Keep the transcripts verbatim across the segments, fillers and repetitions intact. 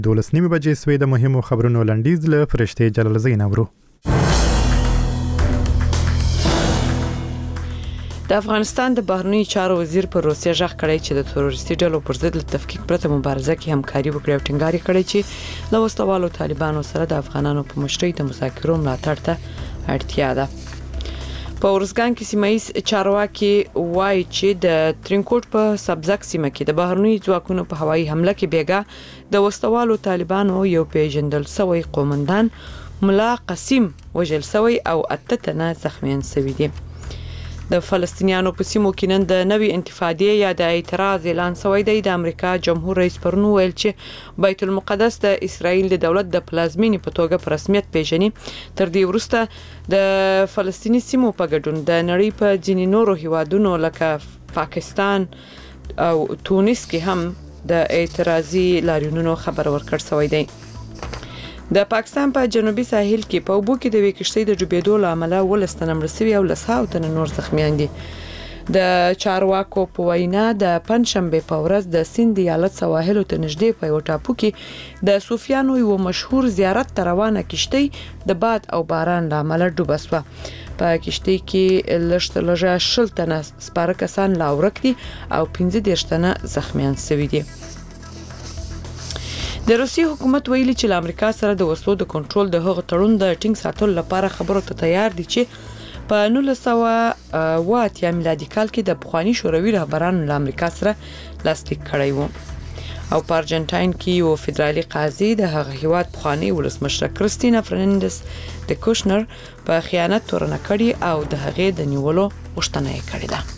دولس نیمه بجې سوې د مهمو خبرونو لنډیز له فرشتې جلال زین اورو. د افغانستان د بهرنیو چارو وزیر پر روسیه ژغ کړی چې د تروریستي ډلو پر ضد له تفکیک پرته مبارزه کې همکاري وکړي او ټینګار کړی چې له وسلوالو طالبانو سره د افغانانو په مشرۍ د مذاکرو ملاتړ ته اړتیا ده. په ورزګان کې سیمایي چارواکي وایي چې د ترینکوټ په سبزک سیمه کې د بهرنیو ځواکونو په هوایي حمله کې بیګا د وسلوالو طالبانو یو پیژندل شوی قومندان ملا قسیم وژل شوی او اته تنه زخمیان شوي دي. د فلسطینیانو په سیمو کې نن د نوې انتفاضې یا د اعتراض اعلان شوی دی. د امریکا جمهور رئیس پرون ویل چې بیت المقدس د اسرائیل د دولت د پلازمینې په توګه په رسمیت پیژني. تر دې وروسته د فلسطیني سیمو په ګډون د نړۍ په ځینې نورو هیوادونو لکه پاکستان او تونس کې هم د اعتراضي لاریونونو خبر ورکړ شوی دی. د پاکستان په جنوبي ساحل کې په اوبو کې د وې کشتۍ د ډوبېدو له امله ولس تنه مړه شوي او لسهاو تنه نور زخمیان دي. د چارواکو په وینا د پنځشنبې په ورځ د سیند ایالت سواحلو ته نږدې په یو ټاپو کې د صوفیانو یو مشهور زیارت ته روانه کشتۍ د باد او باران له امله ډوبه شوه. په کشتۍ کې لږ تر لږه شل تنه سپاره کسان لا ورک دي او پنځه دېرش تنه زخمیان شوي دي. د روسي حکومت ویلي چې له امریکا سره د وسلو د کنټرول د هغه تړون د ټینګ ساتلو لپاره خبرو ته تیار دي چې په نولس سوه اوه اتیا میلادي کال کې د پخواني شوروي رهبرانو له امریکا سره لاسلیک کړی و. او په ارجنټاین کې یو فدرالي قاضي د هغه هیواد پخواني ولسمشر کریستینا فرناندس د کوشنر په خیانت تورنه کړی او د هغې د نیولو غوښتنه یې کړې ده.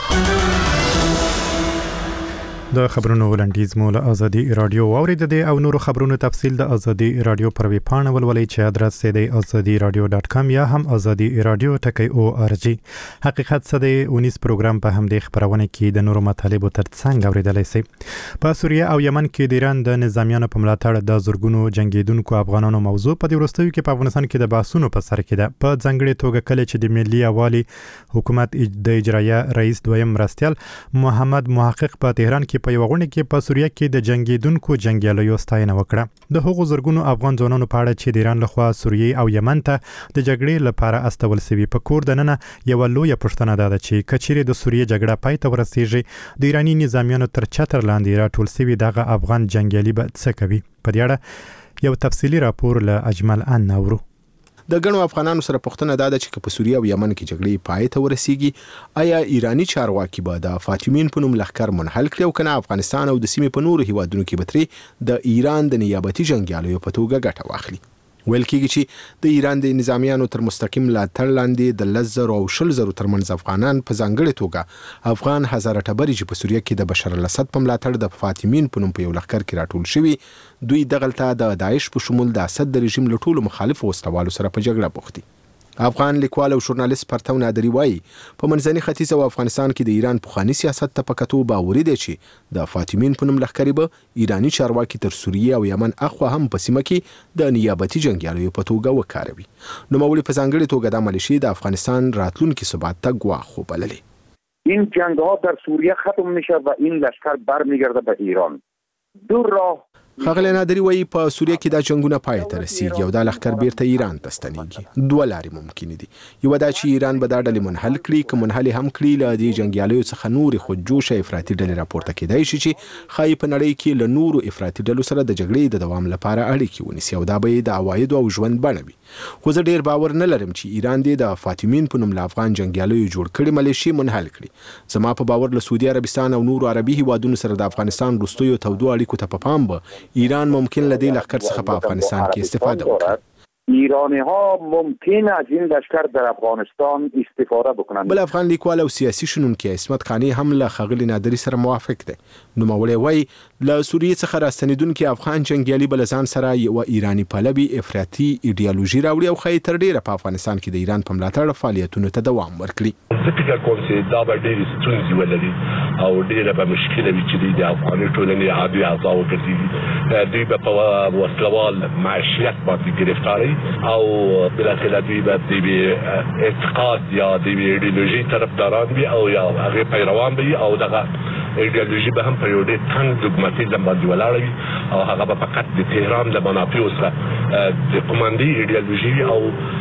د خبرونو ولنډیز مو له ازادي رادیو واورید دي او نورو خبرونو تفصیل د ازادي رادیو پر وی پاڼه ولولئ چې ادرس یې دی azadi radio dot com یا هم azadi radio ټکی او ار جی. حقیقت څه دی اونیس پروګرام په همدې خبرونه کې د نورو مطالبو ترڅنګ اوریدلای شئ. په سوریه او یمن کې د ایران د نظامیانو په ملاتړ د زورګونو جنگیدونکو افغانانو موضوع په دې وروستیو کې په افغانستان کې د بحثونو په سر کې ده. په ځانګړي توګه کله چې د ملي یوالي حکومت د اجرایه رئیس دویم مرستیال محمد محقق په تهران کې په یو غونډه کې په سوریه کې د جنگیدونکو جنگیالیو ستاینه وکړه. د هغو زرګونو افغان ځوانانو په اړه چې د ایران لخوا سوریه او یمن ته د جګړې لپاره استول شوي په کور دننه یو لویه پوښتنه ده چې کچېرې د سوریه جګړه پای ته ورسیږي د ایرانی نظامیانو تر چتر لاندې راټول شوي دغه افغان جنگیالي به څه کوي. په دې اړه یو تفصیلي راپور له اجمل ان نورو. د ګڼو افغانانو سره پوښتنه دا ده چې په سوریه او یمن کې جګړې پای ته ورسیږي آیا ایرانی چارواکي به د فاطمین په نوم لښکر منحل کړي او کنه افغانستان او د سیمې په نورو هیوادونو کې به ترې د ایران د نیابتي جنګیالیو په توګه ګټه واخلي. ویل کېږي چې د ایران د نظامیانو تر مستقیم ملاتړ لاندې د لس زرو او شل زرو ترمنځ افغانان په ځانګړې توګه افغان هزاره ټبرې چې په سوریه کې د بشر الاسد په ملاتړ د فاطمین په نوم په یو لښکر کې راټول شوي دوی دغلته د داعش په شمول د اسد د رژیم له ټولو مخالفو وسلوالو سره په جګړه بوخت دي. افغان لیکوال او ژورنالیست پرتو نادری وایي په منځني ختیځ او افغانستان کې د ایران پخوانی سیاست ته په کتو باوري دی چې د فاطمین په نوم لښکرې به ایرانی چارواکي تر سوریه او یمن اخوا هم په سیمه کې د نیابتي جنګیالیو په توګه وکاروي. نوموړي په ځانګړې توګه د ملیشې د افغانستان راتلونکي ثبات ته ګواښ وبللې. این جنگ ها در سوریه ختم میشه و این لشکر برمیگرده به ایران. دو راه خغل نادری وایي په سوریه کې دا جنگونه پای ته رسیږي او دا لښکر بیرته ایران ته ستنیږي. دوه لارې ممکن دي. یو دا چې ایران به دا ډلې منحل کړي که منحل هم کړي له دې جنګیالیو څخه نورې خودجوشه افراطي ډلې راپورته کېدای شي چې ښایي په نړۍ کې له نورو افراطي ډلو سره د جګړې د دوام لپاره اړیکې ونیسي او دا به یې د عوایدو او ژوند بڼه وي. خو زه ډېر باور نه لرم چې ایران دې د فاطمین په نوم له افغان جنګیالیو جوړ کړي ملیشې منحل کړي. زما په باور له سعودي عربستان او نورو عربي هیوادونو سره د افغانستان وروستیو تودو اړیکو ته په پام به ایران ممکن لدی لښکر څخه په افغانستان کې استفاده وکړي. ایرانی ها ممکن از این لشکر در افغانستان استفاده بکنند. بل افغان لیکوال او سیاسي شنونکی عصمت قانی هم له ښاغلي نادري سره موافق دی. نوموړی وایي له سوریې څخه راستنېدونکي افغان جنګیالي به له ځان سره یوه ایراني پلوي افراطي ایډیالوژي راوړي او ښایي تر ډېره په افغانستان کې د ایران په ملاتړ فعالیتونو ته دوام ورکړي. زه فکر کوم چې دا به ډېرې ستونزې ولري او ډېره به مشکله وي چې دوی د افغاني ټولنې عادي اعضا وګرځي. دوی به په وسلوال معیشت باندې ګرفتاري او بالاخره دوی به د اعتقاد یا د ایډیولوژي طرفداران وي او یا هغې پیروان وي او دغه ایدئولوژي به هم په یو ډېر تنګ دوګماتیزم باندې ولاړه وي او هغه به فقط د تهران د منافعو سره د قومندي ایدئولوژي او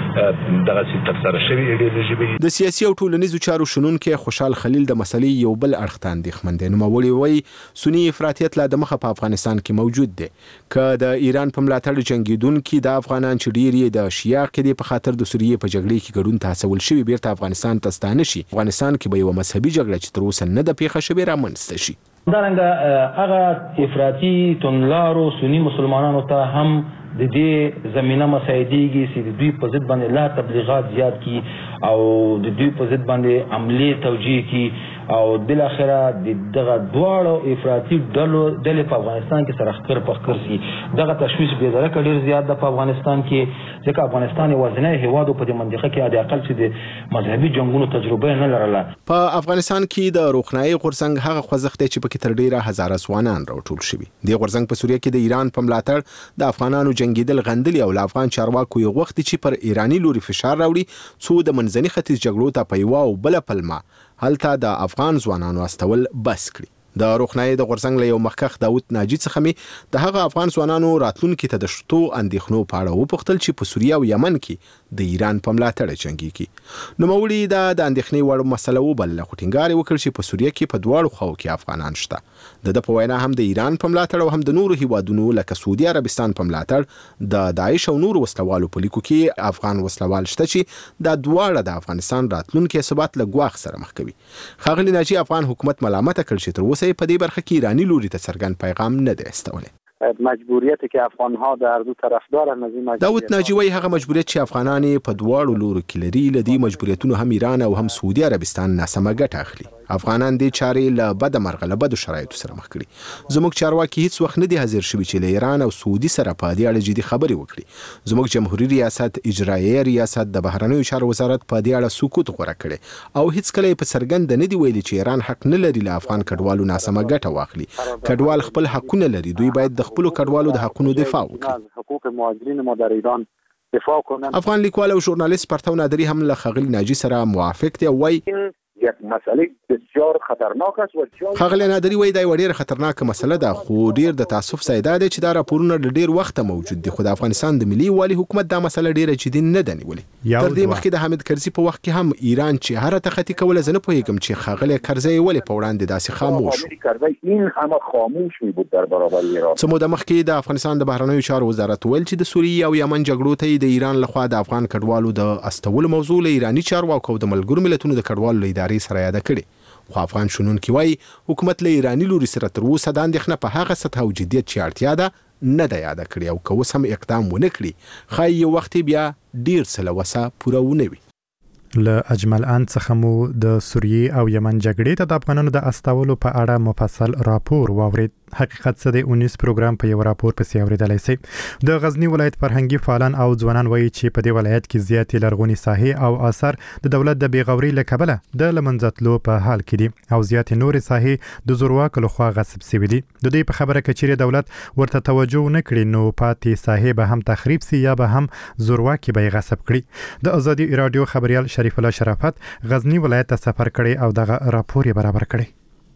دغه سي تفسیر شوی ایدئولوژي وي. د سیاسي او ټولنیزو چارو شنونکو خوشحال خلیل د مسلې یو بل اړخ ته اندېښمن دی. نوموړی وایي سني افراطیت لا د مخه په افغانستان کې موجود دی. که د ایران په ملاتړ جنگیدونکو د افغانان چې ډېری د شیعه عقیدې په خاطر د سوریې په جګړه کې ګډون ته هڅول شوي بیرته افغانستان ته ستانه شي، افغانستان کې به یو مذهبي جګړه چې تر اوسه نه ده پیښه شوې رامنځته شي. دارنګه هغه افراطي توندلارو سني مسلمانانو ته هم د دې زمينه مساعديږي چې د دوی په ضد باندې لا تبلیغات زیات کی او د دوی په ضد باندې عملی توجیه کی او بل اخره د دغه دواړو افراطي ډلو د افغانستان کې سره خکر په خکر سي. دغه تشويش به درکه ډیر زیات د افغانستان کې، ځکه افغانستان یو ځنه هیواد په دې منطقه کې د اقل څه د مذهبي جنگونو تجربه نه لرله. په افغانستان کې د روښنايي غورځنګ هغه خوځښت چې په کې تر ډیره هزاره ځوانان راټول شوي. د غورځنګ په سوریه کې د ایران په ملاتړ د افغانانو جنگیدل غندلي او افغان چارواکو یو وخت چې پر ایرانی لوري فشار راوړي څو د منځني ختیځ جګړو ته په یو او بل پلمه هلته د افغان ځوانانو استول بس کړي. د روښنايي د غورځنګ له یو مخکخ داوود ناجی څخه می د هغه افغان ځوانانو راتلونکو ته د شتو اندېښنو په اړه وپوښتل چې په سوریه او یمن کې د ایران په ملاتړ جنگيږي. نو مولوی دا د اندېښنې وړ مسله وبلله، خو ټینګار وکړ چې په سوریه کې په دواړو خواو کې افغانان شته. د د په وینا هم د ایران په ملاتړ او هم د نورو هیوادونو لکه سعودي عربستان په ملاتړ د داعش او نورو وسلوالو په لیکو کې افغان وسلوال شته چې د دواړه د افغانستان راتلونکو ثبات له ګواښ سره مخ کوي. ښاغلي ناجی افغان حکومت ملامت کړ چې تر اوسه په دې برخه کې ایرانی لوري ته څرګند پیغام نه دی استولی. مجبوریتی که افغان‌ها در دو طرف دارن از این مجبوریت داود ناجی وایي هغه مجبوریت چې افغانان په دواړو لورو کې لري له دې مجبوریتونو هم ایران او هم سعودي عربستان ناسمه ګټه اخلي. افغانان دې چارې له بده مرغه له بدو شرایطو سره مخ کړي. زموږ چارواکي هیڅ وخت نه دي حاضر شوي چې له ایران او سعودي سره په دې اړه جدي خبرې وکړي. زموږ جمهوریت ریاست، اجرایي ریاست، د بهرنیو چارو وزارت په دې اړه سکوت غوره کړي او هیڅ کله په څرګند نه دی ویلي چې ایران حق نه لري له افغان کډوالو ناسمه ګټه واخلي. کډوال خپل حقونه لري، دوی باید د خپل کډوالو د حقونو دفاع وکړي. حقوق مهاجرین ما در ایران دفاع کنند. افغان لیکوال او ژورنالیست پرتو نادری هم له ښاغلي ناجی سره موافق دی او وایي یک مسئله بسیار خطرناک است و ښاغلی نادری وایي دا یوه ډېره خطرناکه مسله ده، خو ډېر د تاسف ځای دا دی چې دا راپورونه له ډېر وخته موجود دي، خو د افغانستان د ملي یووالي حکومت دا مسله ډېره جدي نه ده نیولې. تر دې مخکې د حامد کرزي په وخت کې هم ایران چې هره تخطي کوله، زه نه پوهېږم چې ښاغلی کرزی ولې په وړاندې داسې خاموش و. این همه خاموش می بود در برابر ایران. څه موده مخکې د افغانستان د بهرنیو چارو وزارت ویل چې د سوریې او یمن جګړو ته د ایران لخوا د افغان کډوالو د استولو موضوع له ایراني چارواکو او د ملګرو ملتونو د کډوالو له ادارې سره یاده کړې. خو افغان شنونکي وایي حکومت له ایرانی لوري سره تر اوسه د اندېښنه په هغه سطح او جدیت چې اړتیا ده نه ده یاده کړې او که اوس هم اقدام ونه کړي ښایي یو وخت بیا ډېر څه له وسه پوره ونه وي. له اجمل ان څخه مو د سوریې او یمن جګړې ته د افغانانو د استولو په اړه مفصل راپور واورید. حقیقت څه دی اونیس پروګرام په یو راپور پسې اوریدلی سئ. د غزنی ولایت فرهنګي فعالان او ځوانان وایي چې په دې ولایت کې زیاتې لرغونې ساحې او آثار د دولت د بېغورۍ له کبله د له منځه تلو په حال کې دي او زیاتې نورې ساحې د زورواکو لخوا غصب سوي دي. د دوی په خبره که چیرې دولت ورته توجه ونه کړي نو پاتې ساحې به هم تخریب سي یا به هم زورواکي به یې غصب کړي. د ازادي راډیو خبریال شریف الله شرافت غزنی ولایت ته سفر کړی او دغه راپور یې برابر کړی.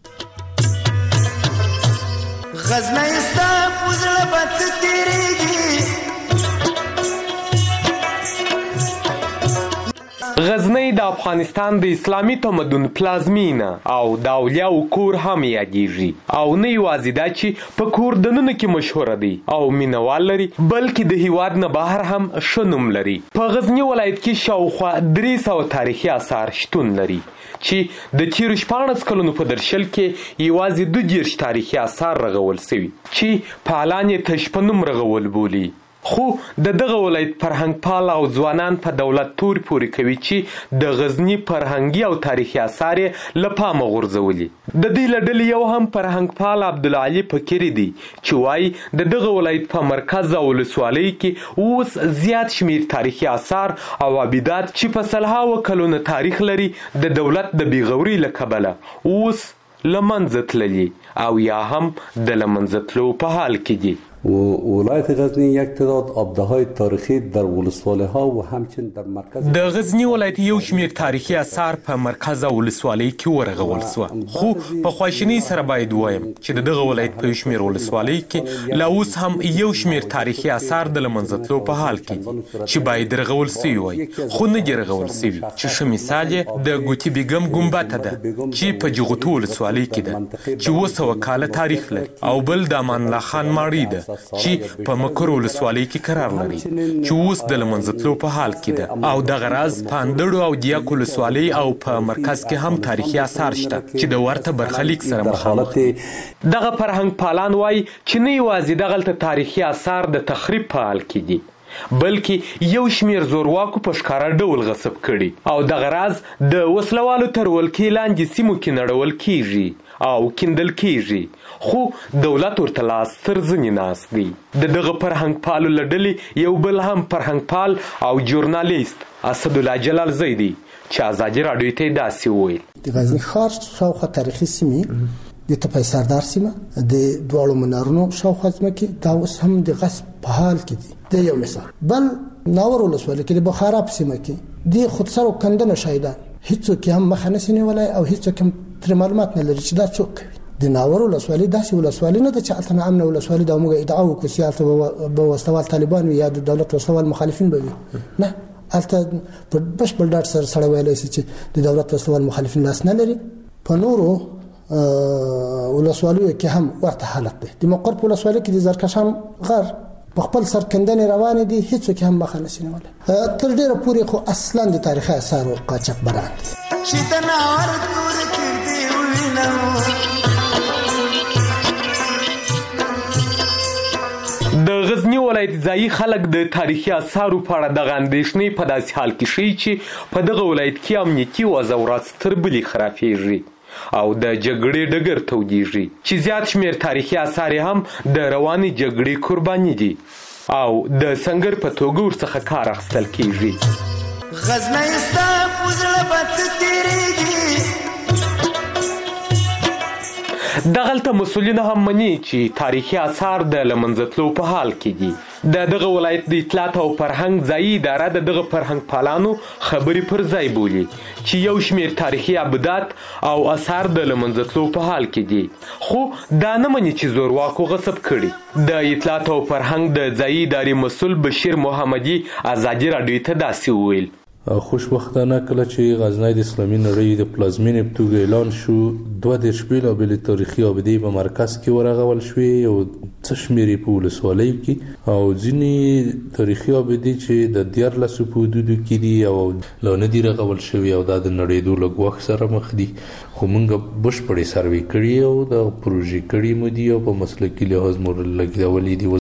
غزنه استا پوزړه بچ تیریږي. غزنی د افغانستان د اسلامي تمدن پلازمینه او د اولیاء کور هم یادېږي او نه یوازې دا چې په کور دننه کې مشهوره دی او مینوال لري بلکې د هیواد نه بهر هم ښه نوم لري. په غزنی ولایت کې شاوخوا درې سوه تاریخي آثار شتون لري چې د تیرو شپاړس کلونو په درشل کې یوازې دوه دېرش تاریخي آثار رغول سوي چې فعالان یې تش په نوم رغول بولي. خو د دغه ولایت فرهنګ پال او ځوانان په دولت تورې پورې کوي چې د غزنی فرهنګي او تاریخي آثار یې له پامه غورځولي. د دې له ډلې یو هم فرهنګ پال عبدالعلي فکري دی چې وایي د دغه ولایت په مرکز او ولسوالۍ کې اوس زیات شمیر تاریخي آثار او عبیدات چې په سلهاوه کلونه تاریخ لري د دولت د بېغورۍ له کبله اوس له منځه تللي او یا هم د له منځه تلو په حال کې دي. و ولایت غزنی یک تعداد آبده‌های تاریخی در ولسوالی‌ها و همچنین در مرکز د غزنی ولایت یو شمیر تاریخي آثار په مرکز او ولسوالۍ کې ورغول سو، خو په خواشینۍ سره باید وایم چې دغه ولایت په شمیر ولسوالۍ کې لا اوس هم یو شمیر تاریخي آثار د لمنځتلو په حال کې دي چې باید رغول سوي وای، خو نه دي رغول سوي. چې ښه مثال یې د ګوتې بیګم ګمبته ده چې په جغتو ولسوالۍ کې ده چې اوه سوه کاله تاریخ لري، او بل د امان الله خان ماڼۍ ده چې په مکر ولسوالۍ کې قرار لري چې اوس د لمنځتلو په حال کې ده. او دغه راز په اندړو او دیاک ولسوالۍ او په مرکز کې هم تاریخي آثار شته چې د ورته برخلیک سره مخامخ دي. دغه فرهنګ پالان وایي چې نه یوازې دغلته تاریخي آثار د تخریب په حال کې دي، بلکې یو شمیر زورواکو په ښکاره ډول غصب کړي او دغه راز د وسلوالو تر ولکې لاندې سیمو کې نړول کیږي او کیندل کیږي، خو دولت ورته لاس تر زنې ناست دی. د دغه فرهنګ پالو له ډلې یو بل هم فرهنګ پال او ژورنالیست اسدالله جلال زی دی چې ازادي راډیو ته داسې وویل: د غزني ښار شاوخوا تاریخي سیمې د تپای سردار سیمه د دواړو منارونو شاوخوا ځمکې دا اوس هم د غصب په حال کې دي. د یو مثال بل ناور ولسوالۍ کې د بخارا په سیمه کې د خودسر او کندنه شهیدان هیڅوک هم مخه نشي نیولی او هیڅوک هم تر معلومات نه لري چې دا څوک کوي. د ناور ولسوالۍ داسې ولسوالۍ نه ده چې هلته امن ولسوالۍ ده او موږ ادعا وکړو چې هلته به وسلوال طالبان وي یا د دولت وسلوال مخالفین به وي. نه، هلته په بشپړ ډاډ سره سړی ویلی شي چې د دولت وسلوال مخالفین لاس نه لري. په نورو ولسوالیو کې هم ورته حالت دی. د مقر په ولسوالۍ کې د زرکشان غر په خپل سرکندنې روانې دي، هیڅوک هم مخه نشي نیولی. تر ډېره پورې خو اصلا د تاریخي آثارو قاچاق بران دي. چې د ناور تور کړي وینم د غزنی ولایت ځایي خلک د تاریخي آثارو په اړه دغه اندېښنې په داسې حال کې ښیي چې په دغه ولایت کې امنیتي وضع ورځ تر بلې خرافیږي او د جګړې ډګر تودیږي چې زیات شمیر تاریخي آثار هم د روانې جګړې قرباني دي او د سنگر په توګه ورڅخه کار اخیستل کیږي. غزنی ستا په زړه به څه تېرېږي. دغلته مسؤلین هم مني چې تاریخي آثار د لمنځتلو په حال کې دي. د دغه ولایت د اطلاعات او فرهنګ ځایي اداره د دغه فرهنګ پالانو خبرې پر ځای بولي چې یو شمیر تاریخي ابدات او آثار د لمنځتلو په حال کې دي، خو دا نه مني چې زورواکو غصب کړي. د اطلاعات او فرهنګ د ځایي ادارې مسؤل بشیر محمدي ازادي راډیو ته داسې وویل: خوشبختانه کله چې غزنی د اسلامي نړۍ د پلازمینې په توګه اعلان شو، دوه دېرش بېلابېلې تاریخي ابدې په مرکز کې ورغول شوې او څه شمېر یې په ولسوالیو کې او ځینې تاریخي ابدې چې د دیارلسو په حدودو کې دي او لا نه دي رغول شوي او دا د نړېدو له ګواښ سره مخ دي. خو موږ بشپړې سروې کړي او د پروژې کړي مو دي او په مسلکي لحاظ مو لګولې دي.